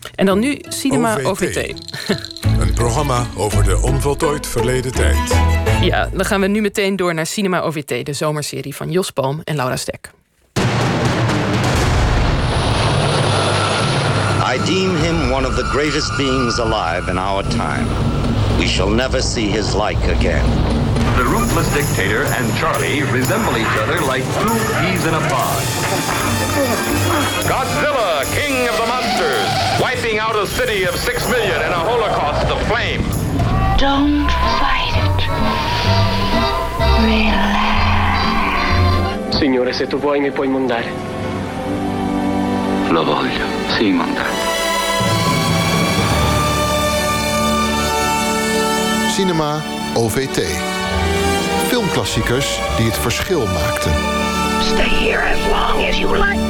En dan nu Cinema OVT. Een programma over de onvoltooid verleden tijd. Ja, dan gaan we nu meteen door naar Cinema OVT, de zomerserie van Jos Palm en Laura Stek. I deem him one of the greatest beings alive in our time. We shall never see his like again. The ruthless dictator and Charlie resemble each other like two peas in a pod. Godzilla, king of the monsters, wiping out a city of 6 million in a holocaust of flame. Don't fight it. Relax. Signore, se tu vuoi mi puoi mandare. Lo voglio, sì, mandare. Cinema OVT. Filmklassiekers die het verschil maakten. Stay here as long as you like.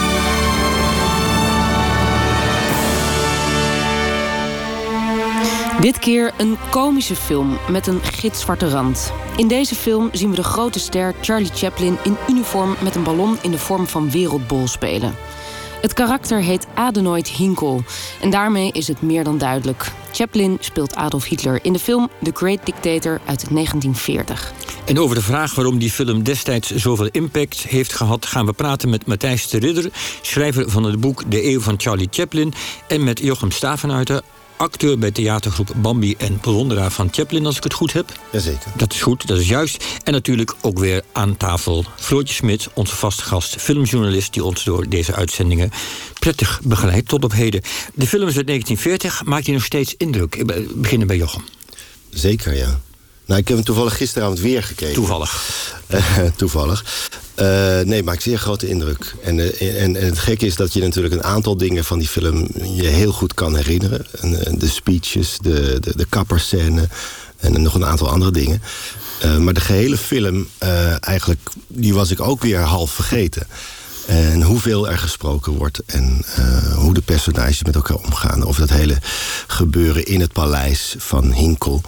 Dit keer een komische film met een gitzwarte rand. In deze film zien we de grote ster Charlie Chaplin in uniform met een ballon in de vorm van wereldbol spelen. Het karakter heet Adenoid Hynkel en daarmee is het meer dan duidelijk. Chaplin speelt Adolf Hitler in de film The Great Dictator uit 1940. En over de vraag waarom die film destijds zoveel impact heeft gehad, gaan we praten met Matthijs de Ridder, schrijver van het boek De Eeuw van Charlie Chaplin, en met Jochem Stavenuijten, acteur bij theatergroep Bambi en bewonderaar van Chaplin, als ik het goed heb. Jazeker. Dat is goed, dat is juist. En natuurlijk ook weer aan tafel Floortje Smit, onze vaste gast, filmjournalist, die ons door deze uitzendingen prettig begeleidt tot op heden. De film is uit 1940, maakt hij nog steeds indruk? We beginnen bij Jochem. Zeker, ja. Nou, ik heb hem toevallig gisteravond weer gekeken. Toevallig. Toevallig. Nee, maakt zeer grote indruk. En het gekke is dat je natuurlijk een aantal dingen van die film je heel goed kan herinneren. De speeches, de kapperscène en nog een aantal andere dingen. Maar de gehele film, eigenlijk, die was ik ook weer half vergeten. En hoeveel er gesproken wordt en hoe de personages met elkaar omgaan. Of dat hele gebeuren in het paleis van Hynkel,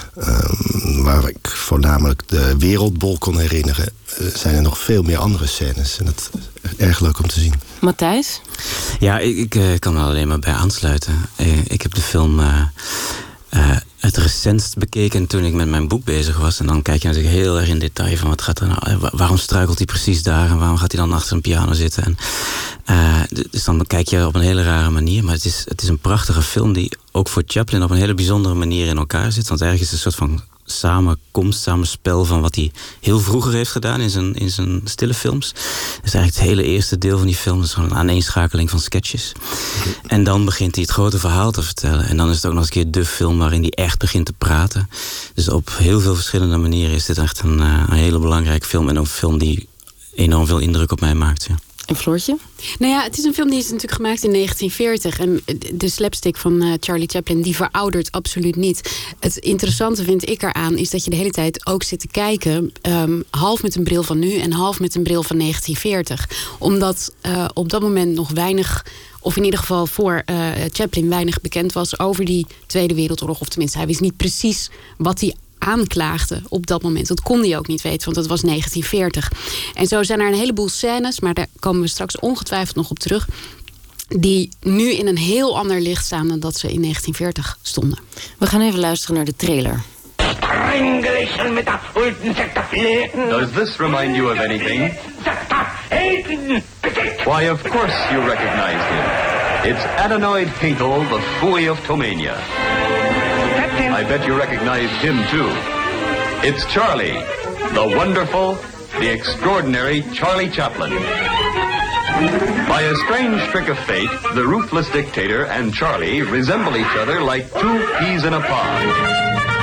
waar ik voornamelijk de wereldbol kon herinneren, zijn er nog veel meer andere scènes. En dat is erg leuk om te zien. Matthijs? Ja, ik kan er alleen maar bij aansluiten. Ik heb de film het recentst bekeken toen ik met mijn boek bezig was. En dan kijk je natuurlijk heel erg in detail van wat gaat er nou, waarom struikelt hij precies daar en waarom gaat hij dan achter een piano zitten. En, dus dan kijk je op een hele rare manier. Maar het is een prachtige film die ook voor Chaplin op een hele bijzondere manier in elkaar zit. Want eigenlijk is het een soort van samenspel van wat hij heel vroeger heeft gedaan in zijn stille films. Dus eigenlijk het hele eerste deel van die film is gewoon een aaneenschakeling van sketches. En dan begint hij het grote verhaal te vertellen. En dan is het ook nog eens een keer de film waarin hij echt begint te praten. Dus op heel veel verschillende manieren is dit echt een hele belangrijke film. En ook een film die enorm veel indruk op mij maakt. Ja. En Floortje? Nou ja, het is een film die is natuurlijk gemaakt in 1940. En de slapstick van Charlie Chaplin, die veroudert absoluut niet. Het interessante vind ik eraan is dat je de hele tijd ook zit te kijken, half met een bril van nu en half met een bril van 1940. Omdat op dat moment nog weinig, of in ieder geval voor Chaplin weinig bekend was over die Tweede Wereldoorlog. Of tenminste, hij wist niet precies wat hij aanklaagde op dat moment. Dat kon hij ook niet weten, want het was 1940. En zo zijn er een heleboel scènes, maar daar komen we straks ongetwijfeld nog op terug, die nu in een heel ander licht staan dan dat ze in 1940 stonden. We gaan even luisteren naar de trailer. Does this remind you of anything? Why, of course you recognized him. It's Adenoid Hynkel, the Fooey of Tomania. I bet you recognized him too. It's Charlie, the wonderful, the extraordinary Charlie Chaplin. By a strange trick of fate, the ruthless dictator and Charlie resemble each other like two peas in a pod.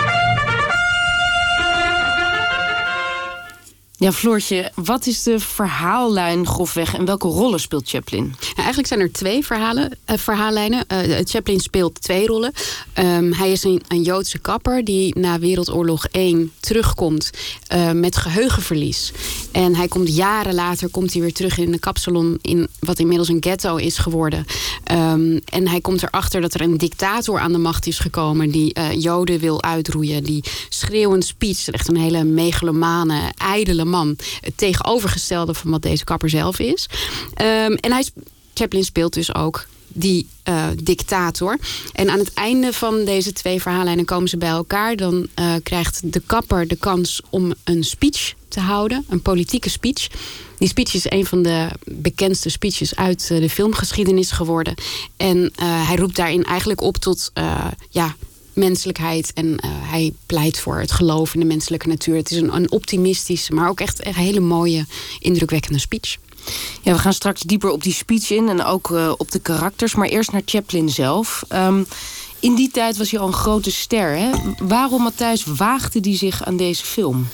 Ja, Floortje, wat is de verhaallijn grofweg en welke rollen speelt Chaplin? Nou, eigenlijk zijn er twee verhaallijnen. Chaplin speelt twee rollen. Hij is een Joodse kapper die na Wereldoorlog 1 terugkomt met geheugenverlies. En hij komt jaren later weer terug in de kapsalon in wat inmiddels een ghetto is geworden. En hij komt erachter dat er een dictator aan de macht is gekomen die Joden wil uitroeien. Die schreeuwend speech, echt een hele megalomane, ijdele man. Het tegenovergestelde van wat deze kapper zelf is. En Chaplin speelt dus ook die dictator. En aan het einde van deze 2 verhaallijnen komen ze bij elkaar. Dan krijgt de kapper de kans om een speech te houden. Een politieke speech. Die speech is een van de bekendste speeches uit de filmgeschiedenis geworden. En hij roept daarin eigenlijk op tot menselijkheid. En hij pleit voor het geloof in de menselijke natuur. Het is een optimistische, maar ook echt een hele mooie, indrukwekkende speech. Ja, we gaan straks dieper op die speech in en ook op de karakters. Maar eerst naar Chaplin zelf. In die tijd was hij al een grote ster. Hè? Waarom, Matthijs, waagde hij zich aan deze film?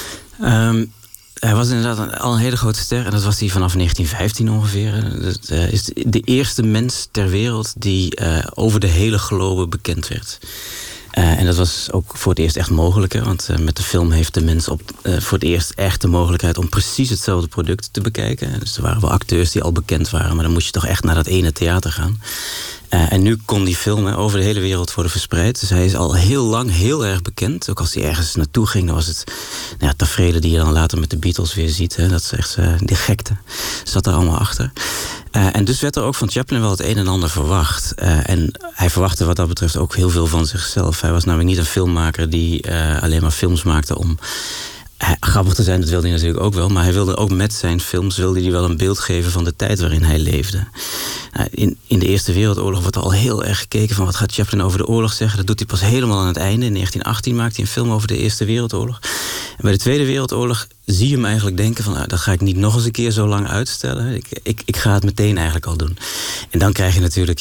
Hij was inderdaad al een hele grote ster. En dat was hij vanaf 1915 ongeveer. Dat is de eerste mens ter wereld die over de hele globe bekend werd. En dat was ook voor het eerst echt mogelijk. Hè? Want met de film heeft de mens voor het eerst echt de mogelijkheid om precies hetzelfde product te bekijken. Dus er waren wel acteurs die al bekend waren. Maar dan moest je toch echt naar dat ene theater gaan. En nu kon die film over de hele wereld worden verspreid. Dus hij is al heel lang heel erg bekend. Ook als hij ergens naartoe ging, dan was het taferelen die je dan later met de Beatles weer ziet. Hè. Dat is echt die gekte. Zat er allemaal achter. En dus werd er ook van Chaplin wel het een en ander verwacht. En hij verwachtte wat dat betreft ook heel veel van zichzelf. Hij was namelijk niet een filmmaker die alleen maar films maakte om grappig te zijn. Dat wilde hij natuurlijk ook wel. Maar hij wilde ook met zijn films hij wel een beeld geven van de tijd waarin hij leefde. In de Eerste Wereldoorlog wordt er al heel erg gekeken van wat gaat Chaplin over de oorlog zeggen. Dat doet hij pas helemaal aan het einde. In 1918 maakt hij een film over de Eerste Wereldoorlog. En bij de Tweede Wereldoorlog zie je hem eigenlijk denken van dat ga ik niet nog eens een keer zo lang uitstellen. Ik ga het meteen eigenlijk al doen. En dan krijg je natuurlijk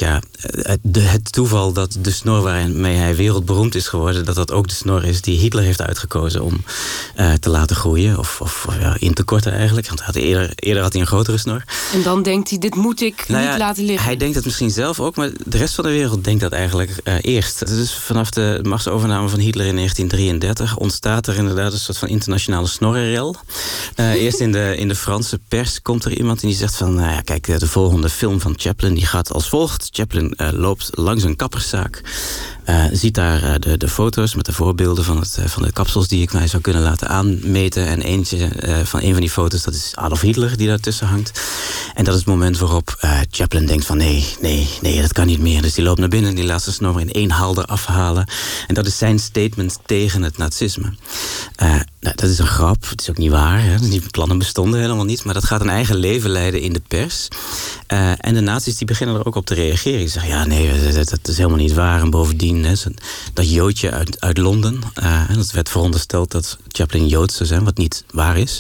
het toeval dat de snor waarmee hij wereldberoemd is geworden, dat ook de snor is die Hitler heeft uitgekozen om te laten groeien. Of in te korten eigenlijk. Want eerder had hij een grotere snor. En dan denkt hij, dit moet ik niet laten liggen. Hij denkt het misschien zelf ook, maar de rest van de wereld denkt dat eigenlijk eerst. Dus vanaf de machtsovername van Hitler in 1933 ontstaat er inderdaad een soort van internationale snorrenrel. Eerst in de Franse pers komt er iemand en die zegt van, kijk, de volgende film van Chaplin die gaat als volgt. Chaplin loopt langs een kapperszaak. Ziet daar de foto's met de voorbeelden van de kapsels die ik mij zou kunnen laten aanmeten. En een van die foto's, dat is Adolf Hitler die daartussen hangt. En dat is het moment waarop Chaplin denkt van nee, dat kan niet meer. Dus die loopt naar binnen en die laat zijn snor in 1 haal eraf halen. En dat is zijn statement tegen het nazisme. Dat is een grap, het is ook niet waar. Hè? Die plannen bestonden helemaal niet. Maar dat gaat een eigen leven leiden in de pers. En de nazi's die beginnen er ook op te reageren. Die zeggen, dat is helemaal niet waar. En bovendien, dat Joodje uit Londen. Dat werd verondersteld dat Chaplin Joods zou zijn, wat niet waar is.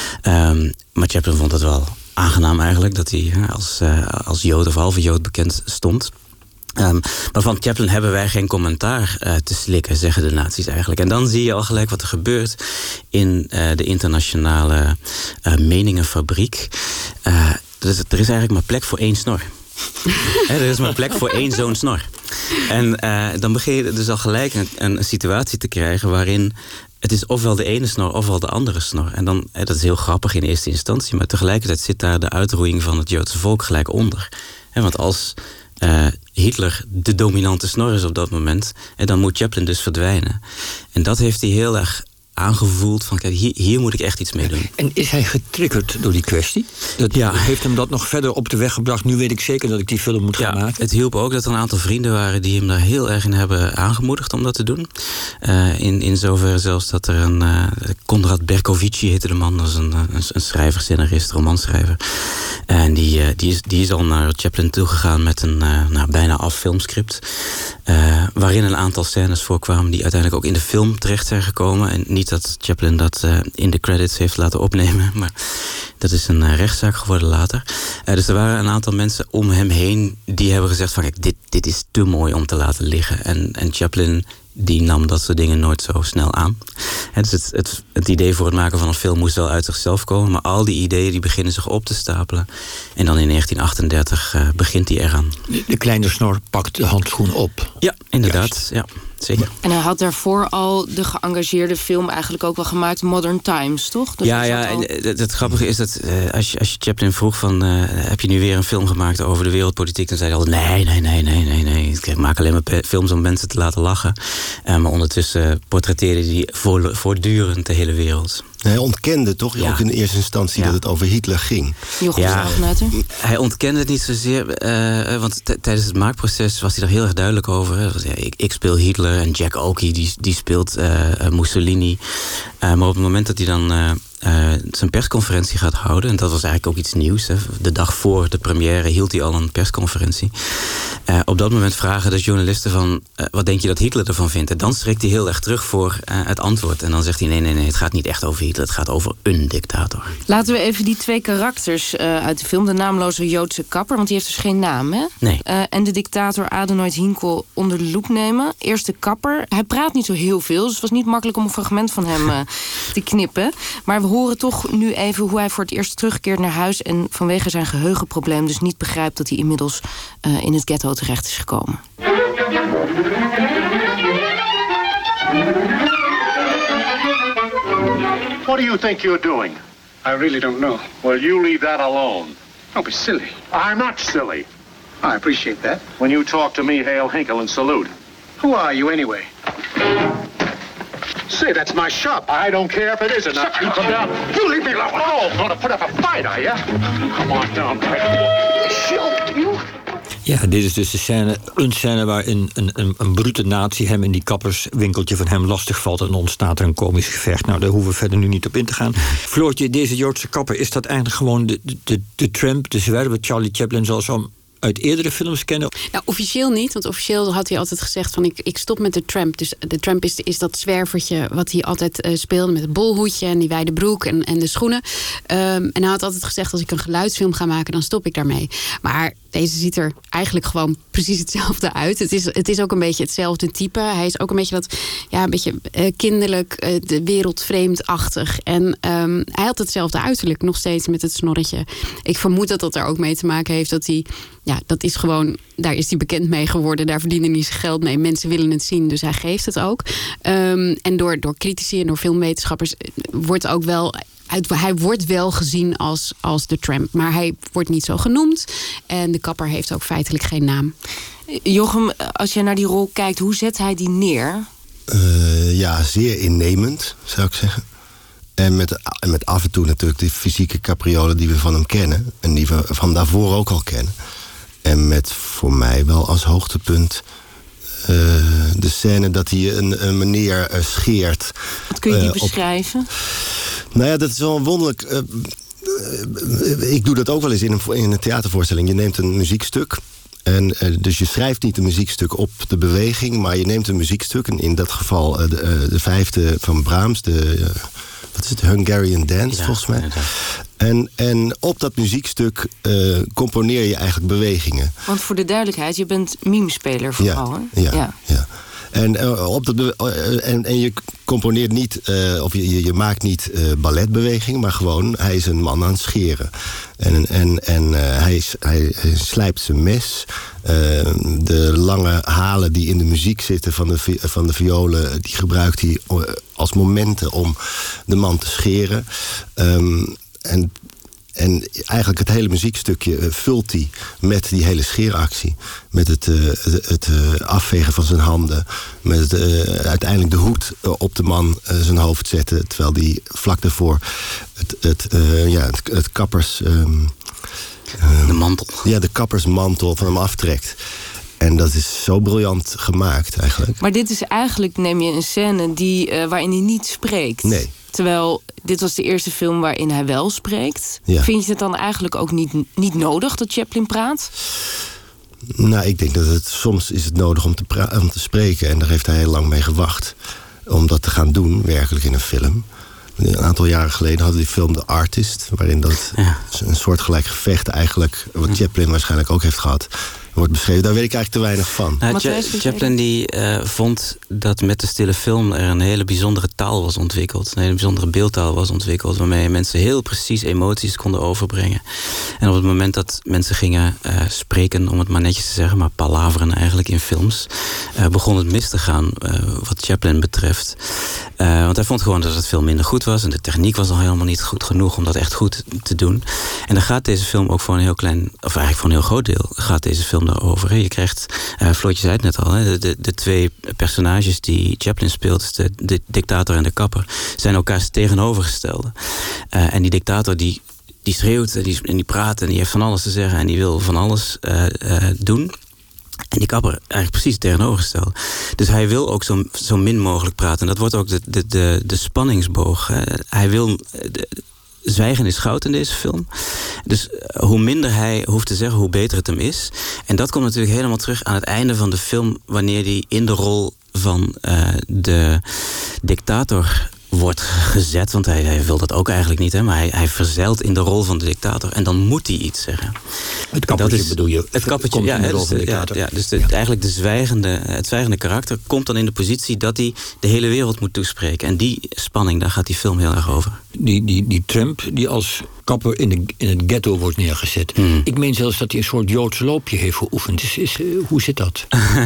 Maar Chaplin vond het wel aangenaam eigenlijk dat hij als Jood of halve Jood bekend stond. Maar van Chaplin hebben wij geen commentaar te slikken, zeggen de nazi's eigenlijk. En dan zie je al gelijk wat er gebeurt in de internationale meningenfabriek. Er is eigenlijk maar plek voor 1 snor. Er is maar plek voor 1 zo'n snor. En dan begin je dus al gelijk een situatie te krijgen waarin het is ofwel de ene snor ofwel de andere snor. En dan, dat is heel grappig in eerste instantie, maar tegelijkertijd zit daar de uitroeiing van het Joodse volk gelijk onder. Want als Hitler de dominante snor is op dat moment, en dan moet Chaplin dus verdwijnen. En dat heeft hij heel erg aangevoeld van, kijk, hier moet ik echt iets mee doen. En is hij getriggerd door die kwestie? Heeft hem dat nog verder op de weg gebracht? Nu weet ik zeker dat ik die film moet gaan maken. Het hielp ook dat er een aantal vrienden waren die hem daar heel erg in hebben aangemoedigd om dat te doen. In zoverre zelfs dat er een Konrad Berkovici heette de man, dat is een schrijver, scenarist, romanschrijver. En die is al naar Chaplin toegegaan met een bijna af filmscript. Waarin een aantal scènes voorkwamen die uiteindelijk ook in de film terecht zijn gekomen. En niet dat Chaplin dat in de credits heeft laten opnemen, maar dat is een rechtszaak geworden later. Dus er waren een aantal mensen om hem heen die hebben gezegd van, kijk, dit is te mooi om te laten liggen. En Chaplin die nam dat soort dingen nooit zo snel aan. Dus het idee voor het maken van een film moest wel uit zichzelf komen, maar al die ideeën die beginnen zich op te stapelen. En dan in 1938 begint hij eraan. De kleine snor pakt de handschoen op. Ja, inderdaad. Ja, zeker. En hij had daarvoor al de geëngageerde film eigenlijk ook wel gemaakt, Modern Times, toch? Dus en het grappige is dat als je Chaplin vroeg van, heb je nu weer een film gemaakt over de wereldpolitiek? Dan zei hij altijd, nee. Ik maak alleen maar films om mensen te laten lachen. Maar ondertussen portretteerde hij voortdurend de hele wereld. Hij ontkende toch ook in de eerste instantie dat het over Hitler ging. Hij ontkende het niet zozeer, want tijdens het maakproces was hij er heel erg duidelijk over. Hè. Ik speel Hitler en Jack Oakie die speelt Mussolini. Maar op het moment dat hij dan zijn persconferentie gaat houden, en dat was eigenlijk ook iets nieuws. Hè. De dag voor de première hield hij al een persconferentie. Op dat moment vragen de journalisten van, wat denk je dat Hitler ervan vindt? En dan schrikt hij heel erg terug voor het antwoord. En dan zegt hij, nee, het gaat niet echt over Hitler, het gaat over een dictator. Laten we even die 2 karakters uit de film, de naamloze Joodse kapper, want die heeft dus geen naam, hè? Nee. En de dictator Adenoid Hinkel onder de loep nemen. Eerst de kapper. Hij praat niet zo heel veel, dus het was niet makkelijk om een fragment van hem te knippen. Maar we horen toch nu even hoe hij voor het eerst terugkeert naar huis en vanwege zijn geheugenprobleem dus niet begrijpt dat hij inmiddels in het ghetto terecht is gekomen. What do you think you're doing? I really don't know. Well, you leave that alone. Don't be silly. I'm not silly. I appreciate that. When you talk to me, hail Hinkle and salute. Who are you anyway? Say, that's my shop. I don't care if it is or not. You come down. You leave me alone. Oh, gonna put up a fight, are you? Come on down, Shoot you. Ja, dit is dus een scène waarin een brute nazi hem in die kapperswinkeltje van hem lastig valt en ontstaat er een komisch gevecht. Nou, daar hoeven we verder nu niet op in te gaan. Floortje, deze Joodse kapper, is dat eigenlijk gewoon de tramp, de zwerver Charlie Chaplin zoals we hem uit eerdere films kennen? Nou, officieel niet, want officieel had hij altijd gezegd van ik stop met de tramp. Dus de tramp is dat zwervertje wat hij altijd speelde met het bolhoedje en die wijde broek en de schoenen. En hij had altijd gezegd, als ik een geluidsfilm ga maken, dan stop ik daarmee. Maar deze ziet er eigenlijk gewoon precies hetzelfde uit. Het is ook een beetje hetzelfde type. Hij is ook een beetje een beetje kinderlijk, wereldvreemdachtig. En hij had hetzelfde uiterlijk, nog steeds met het snorretje. Ik vermoed dat er ook mee te maken heeft dat hij, dat is gewoon, daar is hij bekend mee geworden. Daar verdienen hij zijn geld mee. Mensen willen het zien, dus hij geeft het ook. En door critici en door filmwetenschappers wordt ook wel, hij wordt wel gezien als de tramp, maar hij wordt niet zo genoemd. En de kapper heeft ook feitelijk geen naam. Jochem, als je naar die rol kijkt, hoe zet hij die neer? Zeer innemend, zou ik zeggen. En met af en toe natuurlijk de fysieke capriolen die we van hem kennen. En die we van daarvoor ook al kennen. En met voor mij wel als hoogtepunt de scène dat hij een meneer scheert. Wat kun je die beschrijven? Nou ja, dat is wel een wonderlijk. Ik doe dat ook wel eens in een theatervoorstelling. Je neemt een muziekstuk. En dus je schrijft niet een muziekstuk op de beweging, maar je neemt een muziekstuk. En in dat geval de vijfde van Brahms, wat is het, Hungarian Dance, volgens mij. En op dat muziekstuk componeer je eigenlijk bewegingen. Want voor de duidelijkheid, je bent mimespeler vooral, hè? Ja. En je componeert niet, of je maakt niet balletbeweging, maar gewoon, hij is een man aan het scheren. En hij slijpt zijn mes. De lange halen die in de muziek zitten van de violen, die gebruikt hij als momenten om de man te scheren. En eigenlijk het hele muziekstukje vult hij met die hele scheeractie. Met het afvegen van zijn handen. Met uiteindelijk de hoed op de man zijn hoofd zetten. Terwijl die vlak daarvoor het kappers... de mantel. Ja, de kappersmantel van hem aftrekt. En dat is zo briljant gemaakt eigenlijk. Maar dit is eigenlijk, neem je een scène waarin hij niet spreekt. Nee. Terwijl dit was de eerste film waarin hij wel spreekt. Ja. Vind je het dan eigenlijk ook niet nodig dat Chaplin praat? Nou, ik denk dat soms is het nodig om te spreken. En daar heeft hij heel lang mee gewacht. Om dat te gaan doen, werkelijk in een film. Een aantal jaren geleden hadden we die film The Artist. Waarin dat een soortgelijk gevecht eigenlijk, wat Chaplin waarschijnlijk ook heeft gehad, wordt beschreven. Daar weet ik eigenlijk te weinig van. Chaplin die vond dat met de stille film er een hele bijzondere taal was ontwikkeld. Een hele bijzondere beeldtaal was ontwikkeld, waarmee mensen heel precies emoties konden overbrengen. En op het moment dat mensen gingen spreken, om het maar netjes te zeggen, maar palaveren eigenlijk in films, begon het mis te gaan wat Chaplin betreft. Want hij vond gewoon dat het veel minder goed was en de techniek was al helemaal niet goed genoeg om dat echt goed te doen. En dan gaat deze film ook voor een heel klein, of eigenlijk voor een heel groot deel, gaat deze film daarover. Je krijgt, Floortje zei het net al, de twee personages die Chaplin speelt, de dictator en de kapper, zijn elkaars tegenovergestelde. En die dictator die schreeuwt en die praat en die heeft van alles te zeggen en die wil van alles doen. En die kapper eigenlijk precies tegenovergesteld. Dus hij wil ook zo min mogelijk praten. En dat wordt ook de spanningsboog. Hij wil... Zwijgen is goud in deze film. Dus hoe minder hij hoeft te zeggen, hoe beter het hem is. En dat komt natuurlijk helemaal terug aan het einde van de film, wanneer hij in de rol van de dictator wordt gezet. Want hij wil dat ook eigenlijk niet, hè, maar hij verzeilt in de rol van de dictator. En dan moet hij iets zeggen. Het kappertje bedoel je? Het kappertje, ja. Dus eigenlijk het zwijgende karakter komt dan in de positie dat hij de hele wereld moet toespreken. En die spanning, daar gaat die film heel erg over. Die Trump die als kapper in het ghetto wordt neergezet. Ik meen zelfs dat hij een soort Joods loopje heeft geoefend. Hoe zit dat?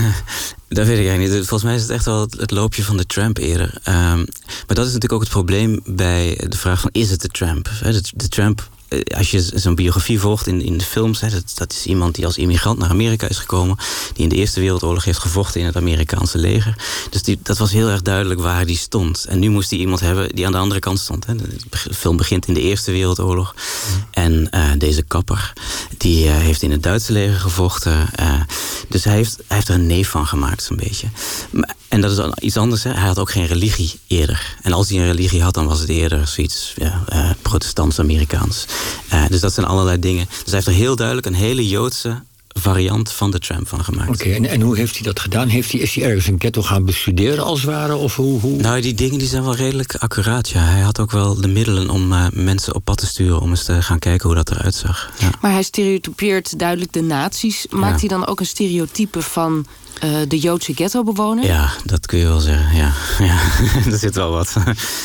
Dat weet ik eigenlijk niet. Volgens mij is het echt wel het loopje van de Tramp eerder. Maar dat is natuurlijk ook het probleem bij de vraag van, is het de Tramp? De Tramp, als je zo'n biografie volgt in de films, dat is iemand die als immigrant naar Amerika is gekomen, die in de Eerste Wereldoorlog heeft gevochten in het Amerikaanse leger. Dus dat was heel erg duidelijk waar die stond. En nu moest hij iemand hebben die aan de andere kant stond. Hè. De film begint in de Eerste Wereldoorlog. En deze kapper, die heeft in het Duitse leger gevochten. Dus hij heeft er een neef van gemaakt, zo'n beetje. En dat is iets anders. Hè. Hij had ook geen religie eerder. En als hij een religie had, dan was het eerder zoiets protestants-Amerikaans. Dus dat zijn allerlei dingen. Dus hij heeft er heel duidelijk een hele Joodse variant van de Tramp van gemaakt. Oké, en hoe heeft hij dat gedaan? Is hij ergens een ghetto gaan bestuderen als het ware? Of hoe? Nou, die dingen die zijn wel redelijk accuraat, ja. Hij had ook wel de middelen om mensen op pad te sturen, om eens te gaan kijken hoe dat eruit zag. Ja. Maar hij stereotypeert duidelijk de nazi's. Maakt hij dan ook een stereotype van de Joodse ghettobewoner? Ja, dat kun je wel zeggen, ja. Er zit wel wat.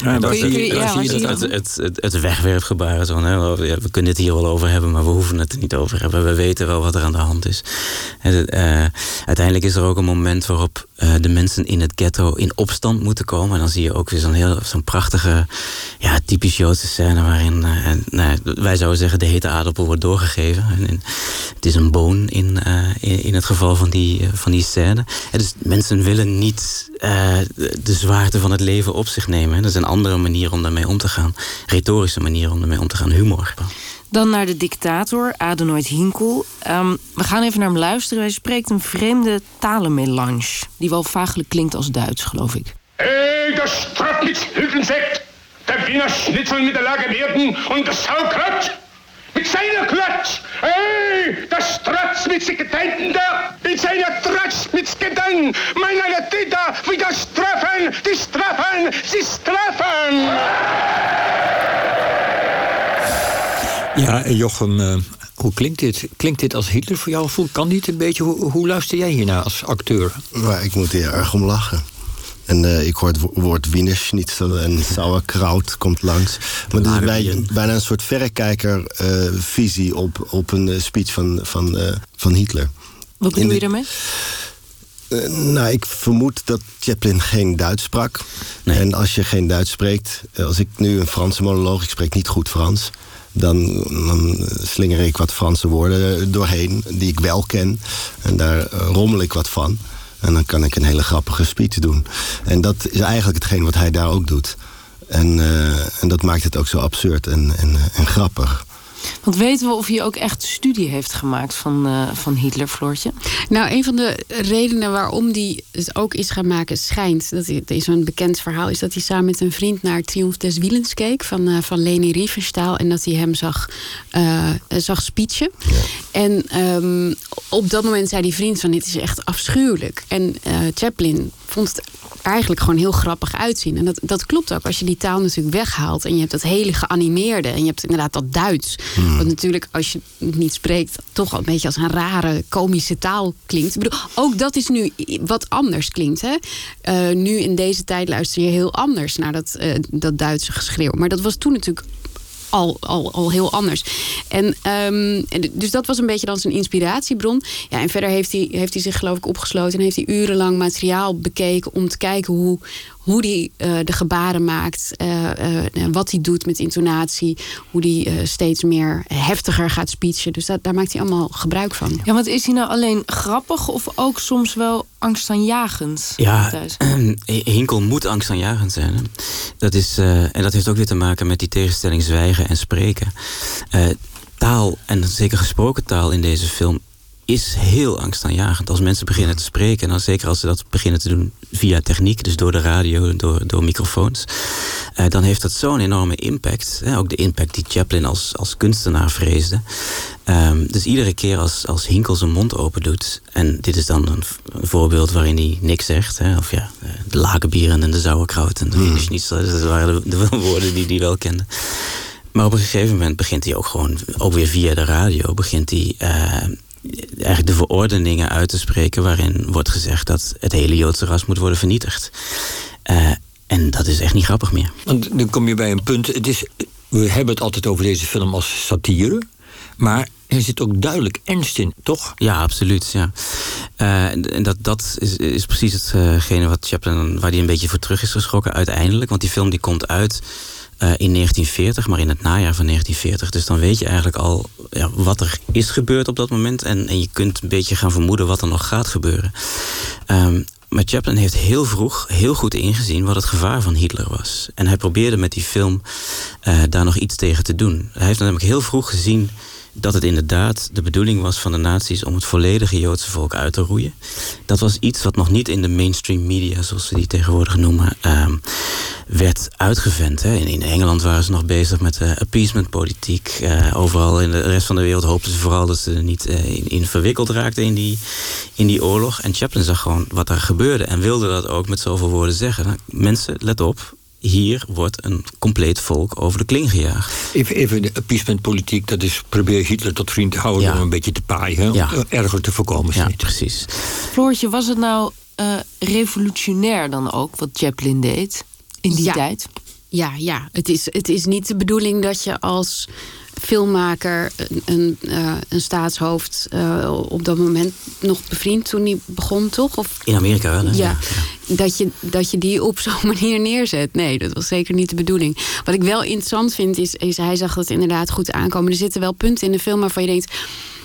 Het wegwerpgebaar. Zo, hè? We kunnen het hier wel over hebben, maar we hoeven het er niet over hebben. We weten wel wat er aan de hand is. Uiteindelijk is er ook een moment waarop de mensen in het ghetto in opstand moeten komen. En dan zie je ook weer zo'n prachtige, typisch Joodse scène waarin wij zouden zeggen de hete aardappel wordt doorgegeven. En het is een boon in het geval van die scène. Dus mensen willen niet de zwaarte van het leven op zich nemen. Dat is een andere manier om daarmee om te gaan. Retorische manier om daarmee om te gaan. Humor. Dan naar de dictator, Adenoid Hynkel. We gaan even naar hem luisteren. Hij spreekt een vreemde talenmelange, die wel vaaglijk klinkt als Duits, geloof ik. Hey, der Strapnitz-Hülsensekt, der Wiener Schnitzel mit der Lage werden und das Sauerkraut mit seiner Klatsch. Hey, der Stratz mit sich Gedenken da, mit seiner Tratsch mit Gedenken. Meine Täter wieder straffen, die straffen, sie straffen. Ja, Jochem, hoe klinkt dit? Klinkt dit als Hitler voor jou? Kan dit een beetje? Hoe luister jij hiernaar als acteur? Nou, ik moet er erg om lachen. En ik hoor het woord Wiener Schnitzel en sauerkraut komt langs. Maar dat is bijna een soort verrekijker-visie op een speech van Hitler. Wat bedoel je daarmee? Nou, ik vermoed dat Chaplin geen Duits sprak. Nee. En als je geen Duits spreekt, als ik nu een Franse monoloog, ik spreek niet goed Frans, dan slinger ik wat Franse woorden doorheen die ik wel ken. En daar rommel ik wat van. En dan kan ik een hele grappige speech doen. En dat is eigenlijk hetgeen wat hij daar ook doet. En dat maakt het ook zo absurd en grappig. Want weten we of hij ook echt studie heeft gemaakt van Hitler, Floortje? Nou, een van de redenen waarom hij het ook is gaan maken, schijnt, dat is zo'n bekend verhaal, is dat hij samen met een vriend naar Triumph des Willens keek van Leni Riefenstahl. En dat hij hem zag speechen. Ja. En op dat moment zei die vriend van, dit is echt afschuwelijk. En Chaplin vond het eigenlijk gewoon heel grappig uitzien. En dat klopt ook. Als je die taal natuurlijk weghaalt en je hebt dat hele geanimeerde en je hebt inderdaad dat Duits. Wat natuurlijk, als je het niet spreekt, toch al een beetje als een rare komische taal klinkt. Ik bedoel, ook dat is nu wat anders klinkt. Hè? Nu in deze tijd luister je heel anders naar dat Duitse geschreeuw. Maar dat was toen natuurlijk al heel anders. En dus dat was een beetje dan zijn inspiratiebron. Ja, en verder heeft hij zich geloof ik opgesloten en heeft hij urenlang materiaal bekeken om te kijken hoe hij de gebaren maakt, wat hij doet met intonatie, hoe hij steeds meer heftiger gaat speechen. Dus daar maakt hij allemaal gebruik van. Ja, want is hij nou alleen grappig of ook soms wel angstaanjagend? Ja, Hinkel moet angstaanjagend zijn. Hè? Dat is, en dat heeft ook weer te maken met die tegenstelling zwijgen en spreken. Taal, en zeker gesproken taal in deze film, is heel angstaanjagend. Als mensen beginnen te spreken, en dan zeker als ze dat beginnen te doen via techniek, dus door de radio, door microfoons, dan heeft dat zo'n enorme impact. Ook de impact die Chaplin als kunstenaar vreesde. Dus iedere keer als Hinkel zijn mond open doet, en dit is dan een voorbeeld waarin hij niks zegt, of ja, de lakenbieren en de sauerkraut en de schnitzel, dat waren de woorden die hij wel kende. Maar op een gegeven moment begint hij ook weer via de radio, begint hij eigenlijk de verordeningen uit te spreken waarin wordt gezegd dat het hele Joodse ras moet worden vernietigd. En dat is echt niet grappig meer. Want dan kom je bij een punt. We hebben het altijd over deze film als satire, maar er zit ook duidelijk ernst in, toch? Ja, absoluut. Ja. En dat is precies hetgene wat Chaplin, waar hij een beetje voor terug is geschrokken uiteindelijk. Want die film die komt uit in 1940, maar in het najaar van 1940. Dus dan weet je eigenlijk al wat er is gebeurd op dat moment. En je kunt een beetje gaan vermoeden wat er nog gaat gebeuren. Maar Chaplin heeft heel vroeg heel goed ingezien wat het gevaar van Hitler was. En hij probeerde met die film daar nog iets tegen te doen. Hij heeft namelijk heel vroeg gezien dat het inderdaad de bedoeling was van de nazi's om het volledige Joodse volk uit te roeien. Dat was iets wat nog niet in de mainstream media, zoals ze die tegenwoordig noemen, werd uitgevent. Hè. In Engeland waren ze nog bezig met appeasementpolitiek. Overal in de rest van de wereld hoopten ze vooral dat ze er niet in verwikkeld raakten in die oorlog. En Chaplin zag gewoon wat er gebeurde en wilde dat ook met zoveel woorden zeggen. Nou, mensen, let op. Hier wordt een compleet volk over de kling gejaagd. Even de appeasementpolitiek, dat is probeer Hitler tot vriend te houden door een beetje te paaien. Om erger te voorkomen. Ja, precies. Floortje, was het nou revolutionair dan ook wat Chaplin deed in die tijd? Ja. Het is niet de bedoeling dat je als filmmaker een staatshoofd op dat moment nog bevriend toen hij begon, toch? Of, in Amerika wel, hè? Ja. Dat je die op zo'n manier neerzet. Nee, dat was zeker niet de bedoeling. Wat ik wel interessant vind, is hij zag dat inderdaad goed aankomen. Er zitten wel punten in de film waarvan je denkt,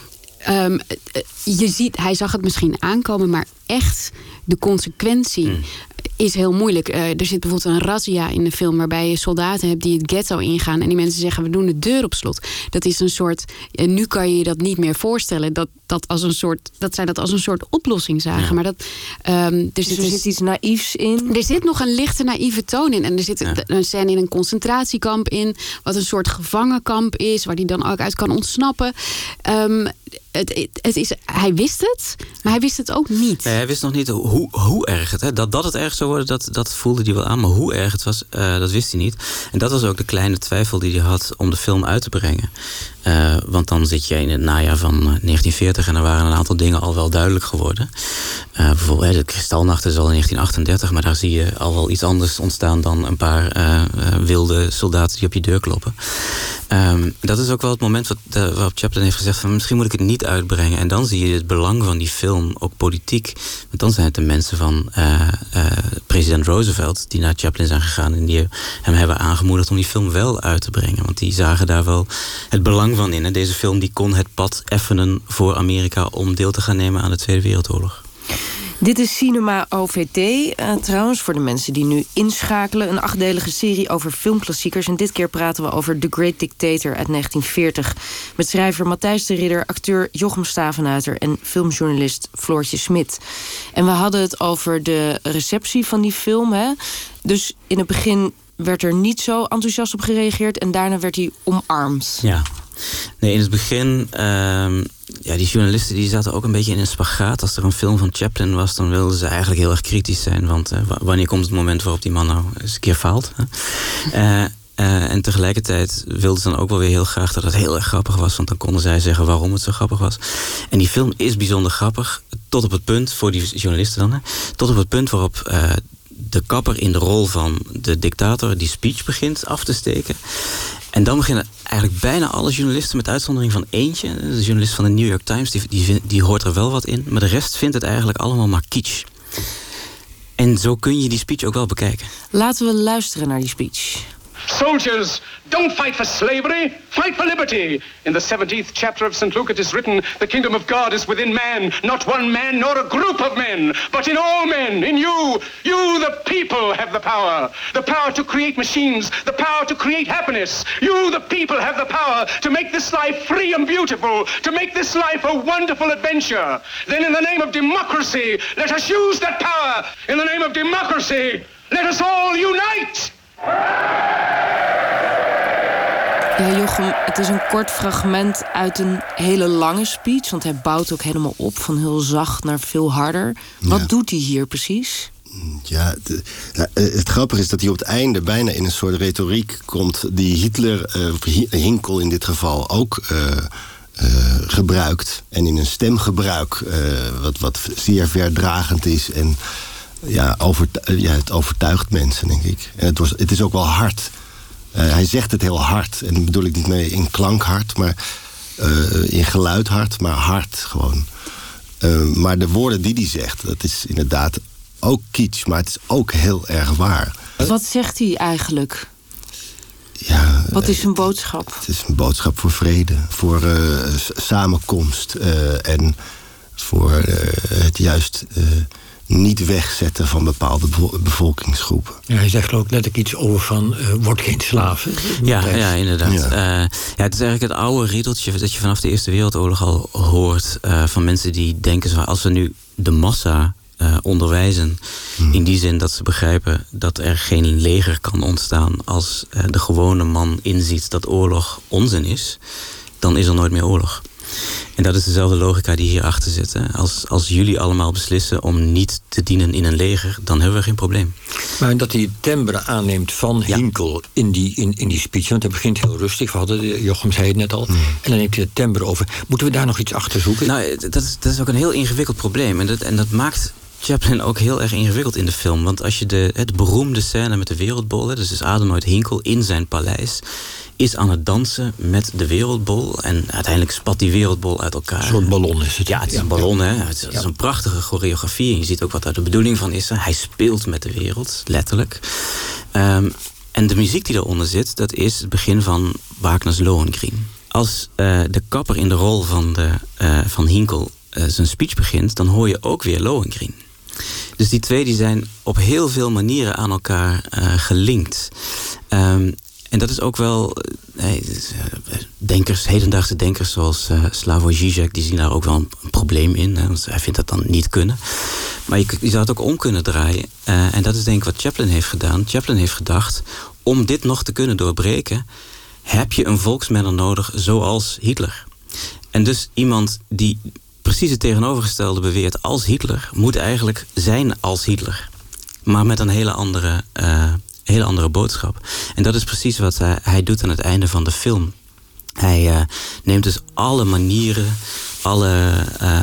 je ziet, hij zag het misschien aankomen, maar echt de consequentie is heel moeilijk. Er zit bijvoorbeeld een razzia in de film waarbij je soldaten hebt die het ghetto ingaan en die mensen zeggen, we doen de deur op slot. Dat is een soort, en nu kan je je dat niet meer voorstellen, dat zij dat als een soort oplossing zagen. Ja. Maar er zit iets naïefs in. Er zit nog een lichte naïeve toon in. En er zit een scène in een concentratiekamp in, wat een soort gevangenkamp is, waar die dan ook uit kan ontsnappen. Hij wist het, maar hij wist het ook niet. Nee, hij wist nog niet hoe erg het. Hè. Dat het erg zou worden, dat voelde hij wel aan. Maar hoe erg het was, dat wist hij niet. En dat was ook de kleine twijfel die hij had om de film uit te brengen. Want dan zit je in het najaar van 1940 en er waren een aantal dingen al wel duidelijk geworden. Bijvoorbeeld de Kristalnacht is al in 1938, maar daar zie je al wel iets anders ontstaan dan een paar wilde soldaten die op je deur kloppen. Dat is ook wel het moment waarop Chaplin heeft gezegd van misschien moet ik het niet uitbrengen. En dan zie je het belang van die film, ook politiek. Want dan zijn het de mensen van president Roosevelt die naar Chaplin zijn gegaan en die hem hebben aangemoedigd om die film wel uit te brengen. Want die zagen daar wel het belang van in. Hè. Deze film die kon het pad effenen voor Amerika om deel te gaan nemen aan de Tweede Wereldoorlog. Dit is Cinema OVT, trouwens, voor de mensen die nu inschakelen. Een 8-delige serie over filmklassiekers. En dit keer praten we over The Great Dictator uit 1940. Met schrijver Matthijs de Ridder, acteur Jochem Stavenaerter en filmjournalist Floortje Smit. En we hadden het over de receptie van die film. Hè? Dus in het begin werd er niet zo enthousiast op gereageerd en daarna werd hij omarmd. Ja. Nee, in het begin, die journalisten die zaten ook een beetje in een spagaat. Als er een film van Chaplin was, dan wilden ze eigenlijk heel erg kritisch zijn. Want wanneer komt het moment waarop die man nou eens een keer faalt? En tegelijkertijd wilden ze dan ook wel weer heel graag dat het heel erg grappig was. Want dan konden zij zeggen waarom het zo grappig was. En die film is bijzonder grappig. Tot op het punt, voor die journalisten dan, hè, tot op het punt waarop de kapper in de rol van de dictator die speech begint af te steken. En dan beginnen eigenlijk bijna alle journalisten, met uitzondering van eentje, de journalist van de New York Times, die hoort er wel wat in, maar de rest vindt het eigenlijk allemaal maar kitsch. En zo kun je die speech ook wel bekijken. Laten we luisteren naar die speech. Soldiers, don't fight for slavery, fight for liberty. In the 17th chapter of St. Luke it is written, the kingdom of God is within man, not one man nor a group of men, but in all men, in you. You, the people, have the power. The power to create machines, the power to create happiness. You, the people, have the power to make this life free and beautiful, to make this life a wonderful adventure. Then in the name of democracy, let us use that power. In the name of democracy, let us all unite. Ja, Jochem, het is een kort fragment uit een hele lange speech. Want hij bouwt ook helemaal op, van heel zacht naar veel harder. Wat doet hij hier precies? Ja, het grappige is dat hij op het einde bijna in een soort retoriek komt die Hitler, of Hinkel in dit geval, ook gebruikt. En in een stemgebruik wat zeer verdragend is. En het overtuigt mensen, denk ik. En het is ook wel hard. Hij zegt het heel hard. En dat bedoel ik niet mee in klank hard, maar in geluid hard, maar hard gewoon. Maar de woorden die hij zegt, dat is inderdaad ook kitsch, maar het is ook heel erg waar. Wat zegt hij eigenlijk? Ja, wat is een boodschap? Het is een boodschap voor vrede, voor samenkomst en voor het juist niet wegzetten van bepaalde bevolkingsgroepen. Ja, hij zegt ook letterlijk iets over van word geen slaaf. Ja, inderdaad. Ja. Het is eigenlijk het oude riedeltje dat je vanaf de Eerste Wereldoorlog al hoort van mensen die denken, als we nu de massa onderwijzen, in die zin dat ze begrijpen dat er geen leger kan ontstaan als de gewone man inziet dat oorlog onzin is, dan is er nooit meer oorlog. En dat is dezelfde logica die hierachter zit. Hè. Als jullie allemaal beslissen om niet te dienen in een leger, dan hebben we geen probleem. Maar dat hij het timbre aanneemt van Hinkel in die speech, want hij begint heel rustig. We hadden, Jochem zei het net al. En dan neemt hij het timbre over. Moeten we daar nog iets achter zoeken? Nou, dat is ook een heel ingewikkeld probleem. En dat maakt Chaplin ook heel erg ingewikkeld in de film. Want als je het beroemde scène met de wereldbol, dus Adenoid Hinkel in zijn paleis, is aan het dansen met de wereldbol. En uiteindelijk spat die wereldbol uit elkaar. Een soort ballon is het. Ja, het is een ballon. Hè. Het is een prachtige choreografie. En je ziet ook wat daar de bedoeling van is. Hij speelt met de wereld, letterlijk. En de muziek die eronder zit, dat is het begin van Wagner's Lohengrin. Als de kapper in de rol van Hinkel zijn speech begint, dan hoor je ook weer Lohengrin. Dus die twee die zijn op heel veel manieren aan elkaar gelinkt. En dat is ook wel hedendaagse denkers zoals Slavoj Žižek, die zien daar ook wel een probleem in. Hè, want hij vindt dat dan niet kunnen. Maar je zou het ook om kunnen draaien. En dat is denk ik wat Chaplin heeft gedaan. Chaplin heeft gedacht, om dit nog te kunnen doorbreken, heb je een volksmenner nodig zoals Hitler. En dus iemand die precies het tegenovergestelde beweert als Hitler, moet eigenlijk zijn als Hitler. Maar met een hele andere boodschap. En dat is precies wat hij doet aan het einde van de film. Hij neemt dus alle manieren, alle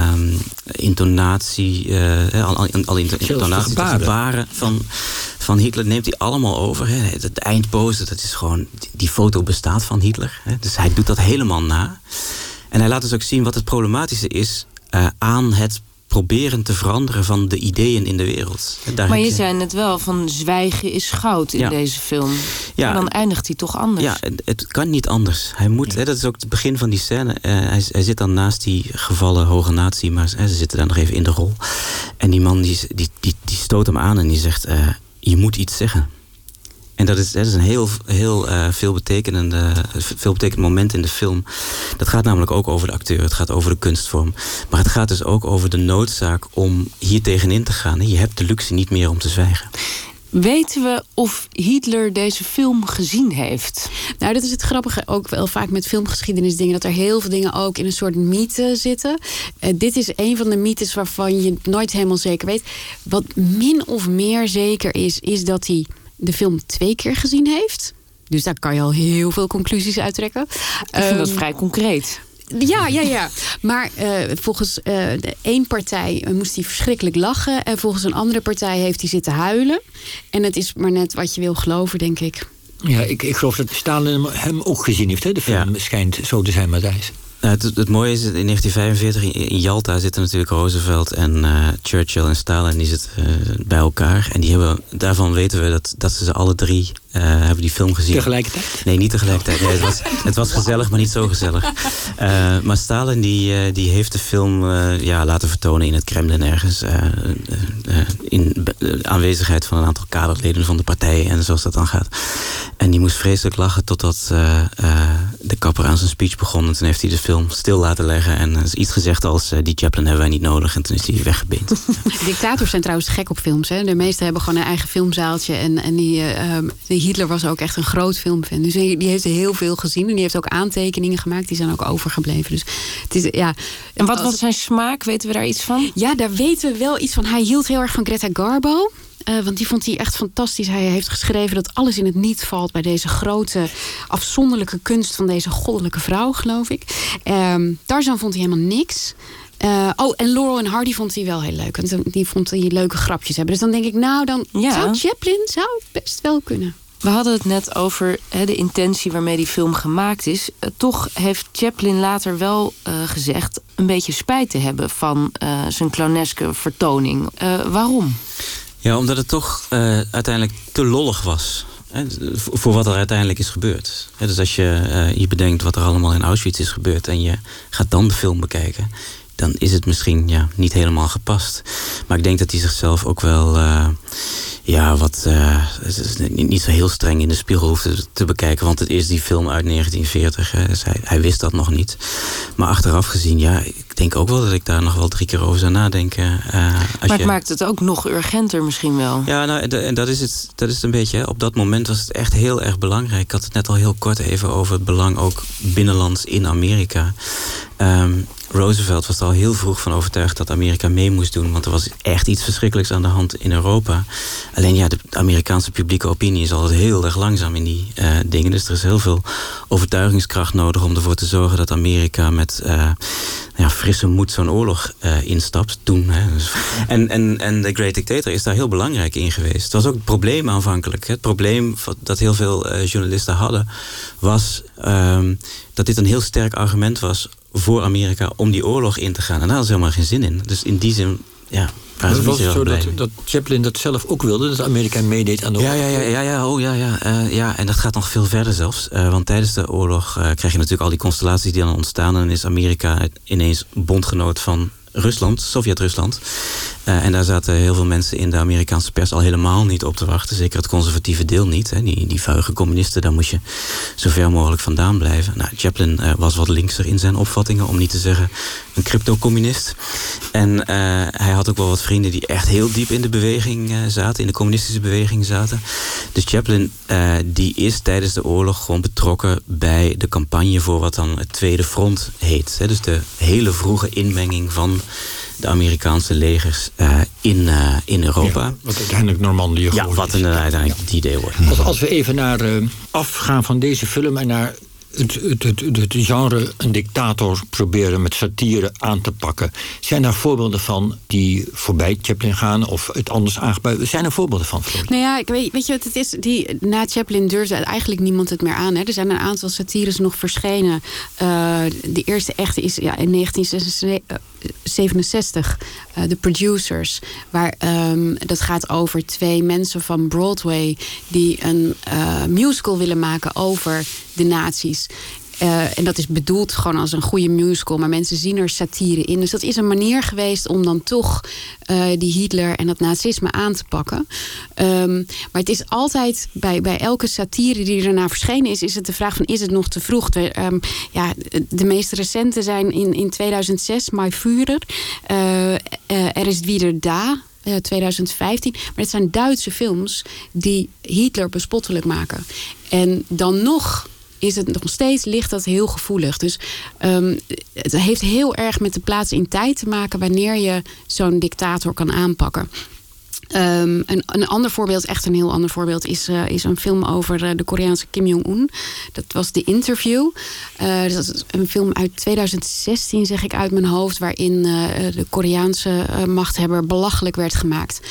intonatie, alle gebaren van Hitler neemt hij allemaal over. Hè. De eindpose, dat is gewoon, die foto bestaat van Hitler. Hè. Dus hij doet dat helemaal na. En hij laat dus ook zien wat het problematische is aan het proberen te veranderen van de ideeën in de wereld. Maar je zei net wel, van zwijgen is goud in deze film. Ja. En dan eindigt hij toch anders. Ja, het kan niet anders. Hij moet, dat is ook het begin van die scène. Hij zit dan naast die gevallen hoge nazi, maar ze zitten daar nog even in de rol. En die man die stoot hem aan en die zegt, je moet iets zeggen. En dat is een heel veelbetekend moment in de film. Dat gaat namelijk ook over de acteur. Het gaat over de kunstvorm. Maar het gaat dus ook over de noodzaak om hier tegenin te gaan. Je hebt de luxe niet meer om te zwijgen. Weten we of Hitler deze film gezien heeft? Nou, dat is het grappige ook wel vaak met filmgeschiedenisdingen, dat er heel veel dingen ook in een soort mythe zitten. Dit is een van de mythes waarvan je nooit helemaal zeker weet. Wat min of meer zeker is dat hij de film 2 keer gezien heeft. Dus daar kan je al heel veel conclusies uittrekken. Ik vind dat vrij concreet. Ja. Maar volgens één partij moest hij verschrikkelijk lachen. En volgens een andere partij heeft hij zitten huilen. En het is maar net wat je wil geloven, denk ik. Ja, ik geloof dat Stalin hem ook gezien heeft. Hè? De film schijnt zo te zijn, Matthijs. Het mooie is, in 1945 in Jalta zitten natuurlijk Roosevelt en Churchill en Stalin, die zitten bij elkaar. En daarvan weten we dat ze alle drie hebben die film gezien. Tegelijkertijd? Nee, niet tegelijkertijd. Nee, het was gezellig, maar niet zo gezellig. Maar Stalin die heeft de film laten vertonen in het Kremlin ergens. In aanwezigheid van een aantal kaderleden van de partij en zoals dat dan gaat. En die moest vreselijk lachen totdat de kapper aan zijn speech begon. En toen heeft hij de film stil laten leggen en iets gezegd als die Chaplin hebben wij niet nodig. En toen is hij weggebeend. Dictators zijn trouwens gek op films. Hè? De meesten hebben gewoon een eigen filmzaaltje. En die Hitler was ook echt een groot filmfan. Dus die heeft heel veel gezien. En die heeft ook aantekeningen gemaakt. Die zijn ook overgebleven. Dus het is, ja. En wat was zijn smaak? Weten we daar iets van? Ja, daar weten we wel iets van. Hij hield heel erg van Greta Garbo. Want die vond hij echt fantastisch. Hij heeft geschreven dat alles in het niet valt bij deze grote, afzonderlijke kunst van deze goddelijke vrouw, geloof ik. Tarzan vond hij helemaal niks. En Laurel en Hardy vond hij wel heel leuk. Want die vond hij leuke grapjes hebben. Dus dan denk ik, zou Chaplin best wel kunnen. We hadden het net over de intentie waarmee die film gemaakt is. Toch heeft Chaplin later wel gezegd een beetje spijt te hebben van zijn clowneske vertoning. Waarom? Ja, omdat het toch uiteindelijk te lollig was. Voor wat er uiteindelijk is gebeurd. Dus als je bedenkt wat er allemaal in Auschwitz is gebeurd en je gaat dan de film bekijken, dan is het misschien niet helemaal gepast. Maar ik denk dat hij zichzelf ook wel niet zo heel streng in de spiegel hoeft te bekijken. Want het is die film uit 1940. Dus hij wist dat nog niet. Maar achteraf gezien, ik denk ook wel dat ik daar nog wel 3 keer over zou nadenken. Maar het maakt het ook nog urgenter misschien wel. Ja, en dat is het een beetje. Op dat moment was het echt heel erg belangrijk. Ik had het net al heel kort even over het belang ook binnenlands in Amerika. Roosevelt was er al heel vroeg van overtuigd dat Amerika mee moest doen. Want er was echt iets verschrikkelijks aan de hand in Europa. Alleen de Amerikaanse publieke opinie is altijd heel erg langzaam in die dingen. Dus er is heel veel overtuigingskracht nodig om ervoor te zorgen dat Amerika met frisse moed zo'n oorlog instapt. Toen. En The Great Dictator is daar heel belangrijk in geweest. Het was ook het probleem aanvankelijk. Het probleem dat heel veel journalisten hadden was dat dit een heel sterk argument was voor Amerika om die oorlog in te gaan. En daar hadden ze helemaal geen zin in. Dus in die zin, maar het was zo dat Chaplin dat zelf ook wilde, dat Amerika meedeed aan de oorlog. Ja, en dat gaat nog veel verder zelfs. Want tijdens de oorlog krijg je natuurlijk al die constellaties die dan ontstaan. En dan is Amerika ineens bondgenoot van Rusland, Sovjet-Rusland. En daar zaten heel veel mensen in de Amerikaanse pers al helemaal niet op te wachten. Zeker het conservatieve deel niet. Hè. Die vuige communisten, daar moest je zo ver mogelijk vandaan blijven. Chaplin was wat linkser in zijn opvattingen, om niet te zeggen een crypto-communist. En hij had ook wel wat vrienden die echt heel diep in de beweging zaten, in de communistische beweging zaten. Dus Chaplin die is tijdens de oorlog gewoon betrokken bij de campagne voor wat dan het Tweede Front heet. Hè. Dus de hele vroege inmenging van de Amerikaanse legers in Europa. Ja, wat uiteindelijk Normandië geworden is. Ja, wat uiteindelijk die idee wordt. Als we even naar afgaan van deze film en naar het genre een dictator proberen met satire aan te pakken. Zijn er voorbeelden van die voorbij Chaplin gaan of het anders aangepakt? Zijn er voorbeelden van? Nou ja, weet je wat het is? Na Chaplin durfde eigenlijk niemand het meer aan. Hè? Er zijn een aantal satires nog verschenen. De eerste echte is in 1967. The Producers. Waar dat gaat over 2 mensen van Broadway die een musical willen maken over de nazi's. En dat is bedoeld gewoon als een goede musical. Maar mensen zien er satire in. Dus dat is een manier geweest om dan toch die Hitler en dat nazisme aan te pakken. Maar het is altijd bij elke satire die erna verschenen is het de vraag van, is het nog te vroeg? De meest recente zijn in 2006 My Führer. Er is wieder da. 2015. Maar het zijn Duitse films die Hitler bespottelijk maken. En dan nog is het nog steeds, ligt dat heel gevoelig. Dus het heeft heel erg met de plaats in tijd te maken wanneer je zo'n dictator kan aanpakken. Een ander voorbeeld, echt een heel ander voorbeeld, is een film over de Koreaanse Kim Jong-un. Dat was The Interview. Dat is een film uit 2016, zeg ik uit mijn hoofd, waarin de Koreaanse machthebber belachelijk werd gemaakt.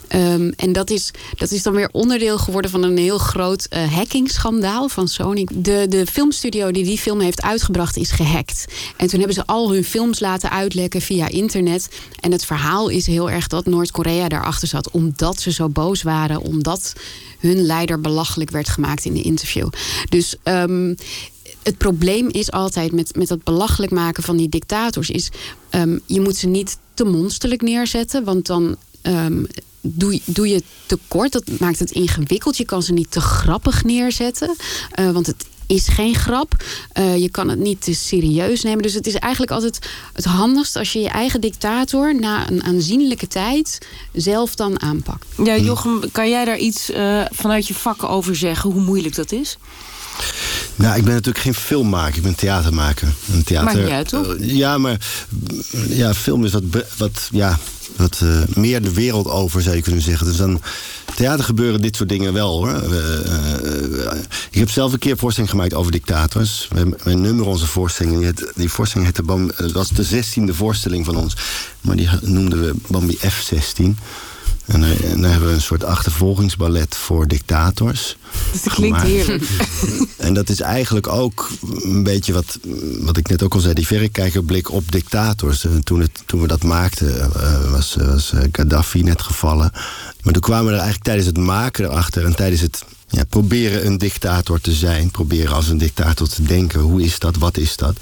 En dat is dan weer onderdeel geworden van een heel groot hacking-schandaal van Sony. De filmstudio die film heeft uitgebracht is gehackt. En toen hebben ze al hun films laten uitlekken via internet. En het verhaal is heel erg dat Noord-Korea daarachter zat, omdat ze zo boos waren, omdat hun leider belachelijk werd gemaakt in de interview. Dus het probleem is altijd met dat belachelijk maken van die dictators is, je moet ze niet te monsterlijk neerzetten, want dan doe je tekort. Dat maakt het ingewikkeld. Je kan ze niet te grappig neerzetten, want het is geen grap. Je kan het niet te serieus nemen. Dus het is eigenlijk altijd het handigst als je je eigen dictator na een aanzienlijke tijd zelf dan aanpakt. Ja, Jochem, kan jij daar iets vanuit je vak over zeggen, hoe moeilijk dat is? Nou, ik ben natuurlijk geen filmmaker, ik ben theatermaker. Maakt niet uit, toch? Ja, maar film is wat meer de wereld over, zou je kunnen zeggen. Dus dan theater gebeuren dit soort dingen wel, hoor. Ik heb zelf een keer een voorstelling gemaakt over dictators. Wij nummeren onze voorstelling. Die voorstelling heette dat was de 16e voorstelling van ons. Maar die noemden we Bambi F16. En daar hebben we een soort achtervolgingsballet voor dictators. Dus dat klinkt heerlijk. En dat is eigenlijk ook een beetje wat ik net ook al zei, die verrekijkerblik op dictators. Toen we dat maakten, was Gaddafi net gevallen. Maar toen kwamen we er eigenlijk tijdens het maken erachter en tijdens het proberen een dictator te zijn, proberen als een dictator te denken, hoe is dat, wat is dat?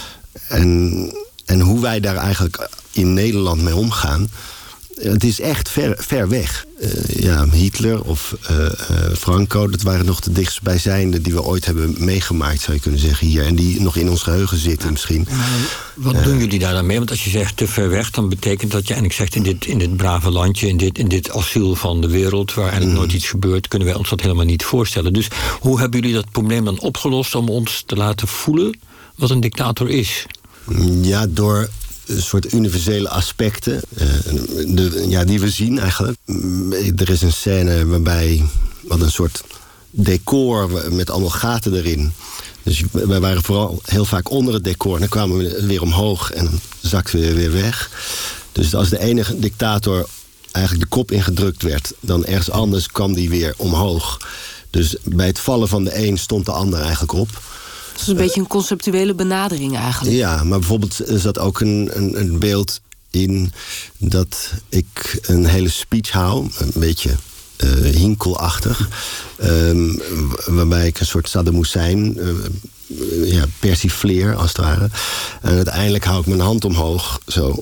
En hoe wij daar eigenlijk in Nederland mee omgaan. Het is echt ver weg. Hitler of Franco, dat waren nog de dichtstbijzijnde die we ooit hebben meegemaakt, zou je kunnen zeggen, hier. En die nog in ons geheugen zitten misschien. Wat doen jullie daar dan mee? Want als je zegt te ver weg, dan betekent dat je eigenlijk zegt, in dit brave landje, in dit asiel van de wereld, waar eigenlijk nooit iets gebeurt, kunnen wij ons dat helemaal niet voorstellen. Dus hoe hebben jullie dat probleem dan opgelost om ons te laten voelen wat een dictator is? Ja, door een soort universele aspecten die we zien eigenlijk. Er is een scène waarbij wat een soort decor met allemaal gaten erin. Dus wij waren vooral heel vaak onder het decor. En dan kwamen we weer omhoog en dan zakten we weer weg. Dus als de ene dictator eigenlijk de kop ingedrukt werd, dan ergens anders kwam die weer omhoog. Dus bij het vallen van de een stond de ander eigenlijk op. Dat is een beetje een conceptuele benadering eigenlijk. Ja, maar bijvoorbeeld er zat ook een beeld in dat ik een hele speech hou, een beetje hinkelachtig, waarbij ik een soort Saddam Hussein persifleer als het ware. En uiteindelijk hou ik mijn hand omhoog, zo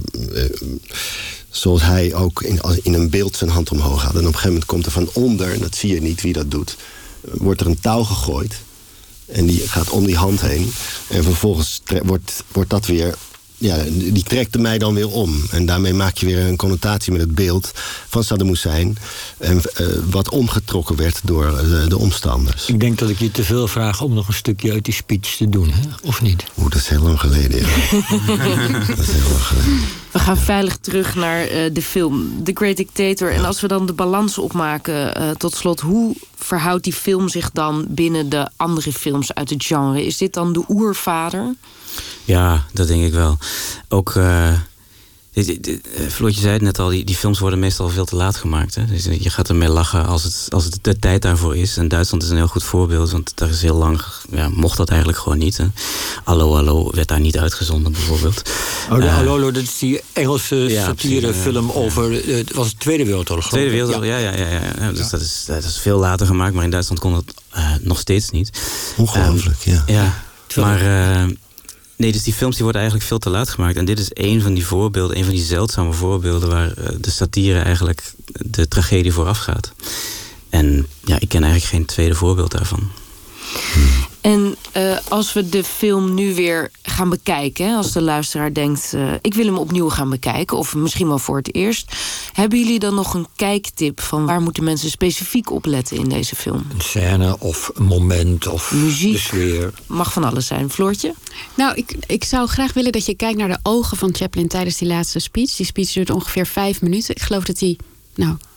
zoals hij ook in een beeld zijn hand omhoog had. En op een gegeven moment komt er van onder, en dat zie je niet wie dat doet, wordt er een touw gegooid. En die gaat om die hand heen. En vervolgens wordt dat weer, die trekt mij dan weer om. En daarmee maak je weer een connotatie met het beeld van Saddam Hussein. En wat omgetrokken werd door de omstanders. Ik denk dat ik je te veel vraag om nog een stukje uit die speech te doen, hè? Of niet? Dat is heel lang geleden, ja. Dat is heel lang geleden. We gaan veilig terug naar de film The Great Dictator. En als we dan de balans opmaken, tot slot, hoe verhoudt die film zich dan binnen de andere films uit het genre? Is dit dan de oervader? Ja, dat denk ik wel. Ook, Floortje zei het net al, die films worden meestal veel te laat gemaakt. Hè? Dus je gaat ermee lachen als het de tijd daarvoor is. En Duitsland is een heel goed voorbeeld, want daar is heel lang, mocht dat eigenlijk gewoon niet. Hè? Allo, Allo werd daar niet uitgezonden, bijvoorbeeld. Allo, dat is die Engelse satirefilm over, was de Tweede Wereldoorlog. Tweede Wereldoorlog, ja. Dus dat is veel later gemaakt, maar in Duitsland kon dat nog steeds niet. Ongelooflijk, maar nee, dus die films die worden eigenlijk veel te laat gemaakt. En dit is een van die voorbeelden, een van die zeldzame voorbeelden waar de satire eigenlijk de tragedie vooraf gaat. En ik ken eigenlijk geen tweede voorbeeld daarvan. En als we de film nu weer gaan bekijken, als de luisteraar denkt, ik wil hem opnieuw gaan bekijken, of misschien wel voor het eerst, hebben jullie dan nog een kijktip van waar moeten mensen specifiek op letten in deze film? Een scène of een moment of muziek, de sfeer. Mag van alles zijn. Floortje? Nou, ik zou graag willen dat je kijkt naar de ogen van Chaplin tijdens die laatste speech. Die speech duurt ongeveer 5 minuten. Ik geloof dat hij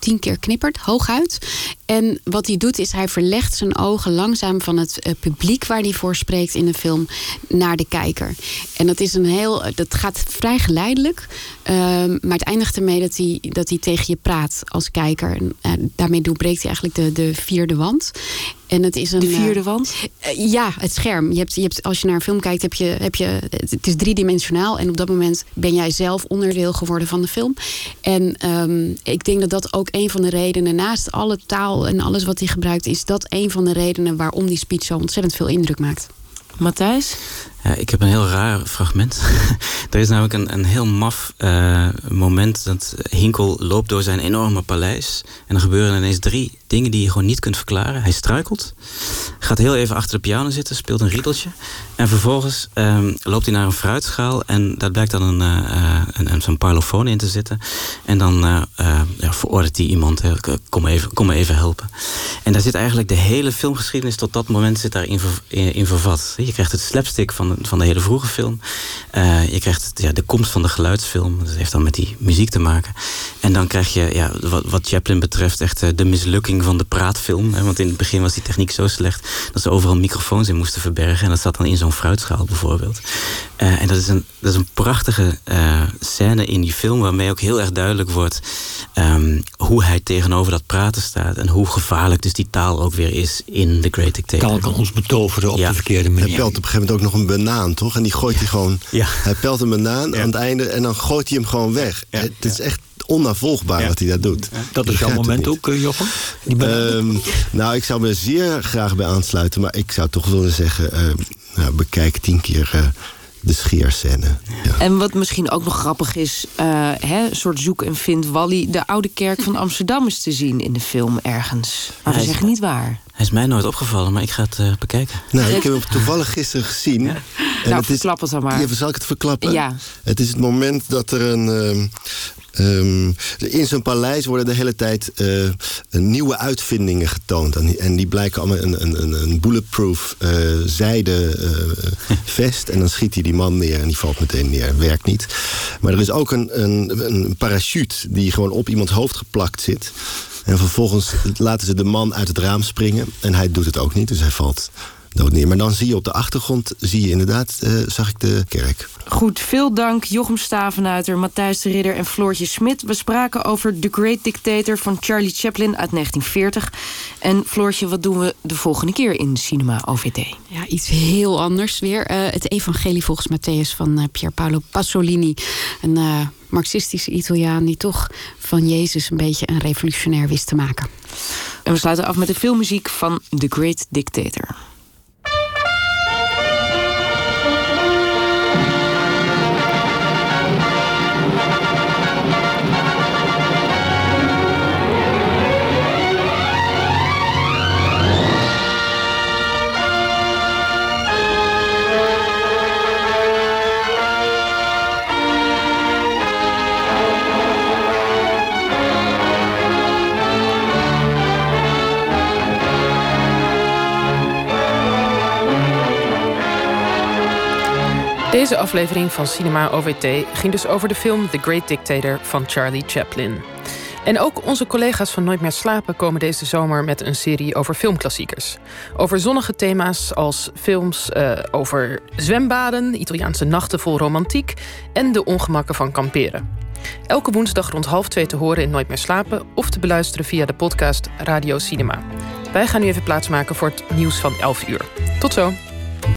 10 keer knippert, hooguit. En wat hij doet is, hij verlegt zijn ogen langzaam van het publiek waar hij voor spreekt in de film naar de kijker. En dat gaat vrij geleidelijk. Maar het eindigt ermee dat hij tegen je praat als kijker. En daarmee doorbreekt hij eigenlijk de vierde wand. En het is de vierde wand? Ja, het scherm. Je hebt, als je naar een film kijkt, heb je het is driedimensionaal. En op dat moment ben jij zelf onderdeel geworden van de film. En ik denk dat ook een van de redenen, naast alle taal en alles wat hij gebruikt, is dat een van de redenen waarom die speech zo ontzettend veel indruk maakt. Matthijs? Ja, ik heb een heel raar fragment. Er is namelijk een heel maf moment dat Hinkel loopt door zijn enorme paleis. En er gebeuren ineens 3 dingen die je gewoon niet kunt verklaren. Hij struikelt, gaat heel even achter de piano zitten, speelt een riedeltje. En vervolgens loopt hij naar een fruitschaal en daar blijkt dan zo'n parlofoon in te zitten. En dan verordert hij iemand, kom me even helpen. En daar zit eigenlijk de hele filmgeschiedenis tot dat moment zit daarin in vervat. Je krijgt het slapstick van de hele vroege film. Je krijgt de komst van de geluidsfilm. Dat heeft dan met die muziek te maken. En dan krijg je, wat Chaplin betreft, echt de mislukking van de praatfilm. Want in het begin was die techniek zo slecht dat ze overal microfoons in moesten verbergen. En dat zat dan in zo'n fruitschaal bijvoorbeeld. En dat is een prachtige scène in die film, waarmee ook heel erg duidelijk wordt hoe hij tegenover dat praten staat. En hoe gevaarlijk dus die taal ook weer is in The Great Dictator. Kan ons betoveren op de verkeerde manier. Hij pelt op een gegeven moment ook nog een banaan, toch? En die gooit hij gewoon... Ja. Hij pelt een banaan aan het einde en dan gooit hij hem gewoon weg. Het is echt onnavolgbaar wat hij daar doet. Dat is jouw moment ook, Jochem? Nou, ik zou me zeer graag bij aansluiten, maar ik zou toch willen zeggen, bekijk 10 keer de scheerscène. Ja. En wat misschien ook nog grappig is, een soort zoek en vind Wally, de oude kerk van Amsterdam is te zien in de film ergens. Maar we zeggen niet waar. Hij is mij nooit opgevallen, maar ik ga het bekijken. Nou, ik heb hem toevallig gisteren gezien. Ja. En verklap het dan maar. Ja, zal ik het verklappen? Ja. Het is het moment dat er in zijn paleis worden de hele tijd nieuwe uitvindingen getoond. En die blijken allemaal een bulletproof zijde vest. En dan schiet hij die man neer en die valt meteen neer. Werkt niet. Maar er is ook een parachute die gewoon op iemands hoofd geplakt zit. En vervolgens laten ze de man uit het raam springen. En hij doet het ook niet, dus hij valt dood neer. Maar dan zie je op de achtergrond, zag ik de kerk. Goed, veel dank Jochem Stavenuiter, Matthijs de Ridder en Floortje Smit. We spraken over The Great Dictator van Charlie Chaplin uit 1940. En Floortje, wat doen we de volgende keer in Cinema OVT? Ja, iets heel anders weer. Het Evangelie volgens Matthäus van Pier Paolo Pasolini. Een marxistische Italiaan die toch van Jezus een beetje een revolutionair wist te maken. En we sluiten af met de filmmuziek van The Great Dictator. Deze aflevering van Cinema OVT ging dus over de film The Great Dictator van Charlie Chaplin. En ook onze collega's van Nooit meer slapen komen deze zomer met een serie over filmklassiekers. Over zonnige thema's als films over zwembaden, Italiaanse nachten vol romantiek en de ongemakken van kamperen. Elke woensdag rond 1:30 te horen in Nooit meer slapen of te beluisteren via de podcast Radio Cinema. Wij gaan nu even plaatsmaken voor het nieuws van 11 uur. Tot zo!